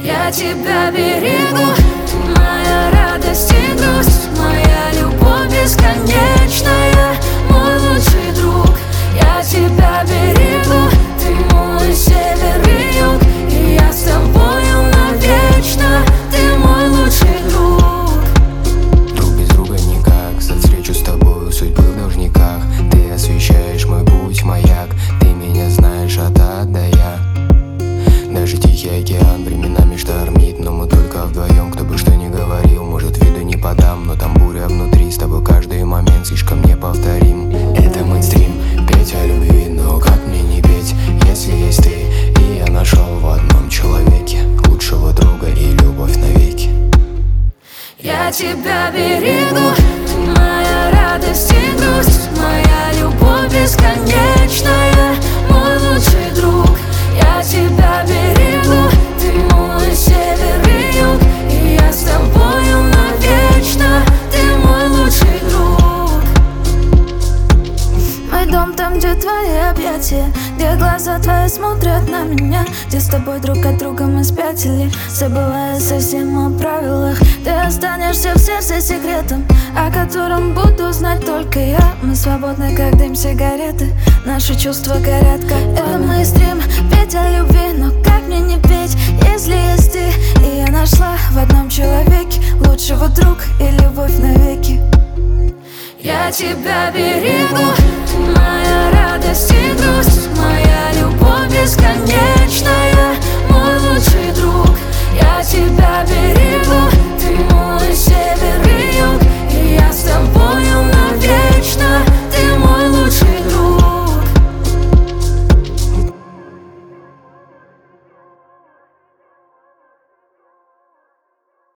Я тебя берегу, моя радость и грусть, моя любовь бесконечная, мой лучший друг. Я тебя берегу, ты мой север и юг, и я с тобою навечно, ты мой лучший друг. Друг без друга никак, за встречу с тобою судьбы в должниках. Ты освещаешь мой путь, маяк, ты меня знаешь от А до Я. Даже тихий океан временами штормит, но мы только вдвоем, кто бы что ни говорил. Может, виду не подам, но там буря внутри. С тобой каждый момент слишком неповторим. Это мейнстрим, петь о любви, но как мне не петь, если есть ты? И я нашел в одном человеке лучшего друга и любовь навеки. Я тебя берегу, моя радость и грусть, моя любовь бесконечная, мой лучший друг. Я тебя берегу, ты мой север и юг, и я с тобою навечно, ты мой лучший друг. Мой дом там, где твои объятия, где глаза твои смотрят на меня, где с тобой друг от друга мы спятили, забывая совсем о правилах. Ты останешься в сердце секретом, о котором буду знать только я. Мы свободны, как дым сигареты, наши чувства горят, как это мейнстрим, петь о любви, но как мне не петь, если есть ты? И я нашла в одном человеке лучшего друга и любовь навеки. Я тебя берегу, моя радость и грусть, моя любовь бесконечная, мой лучший друг. Я тебя берегу.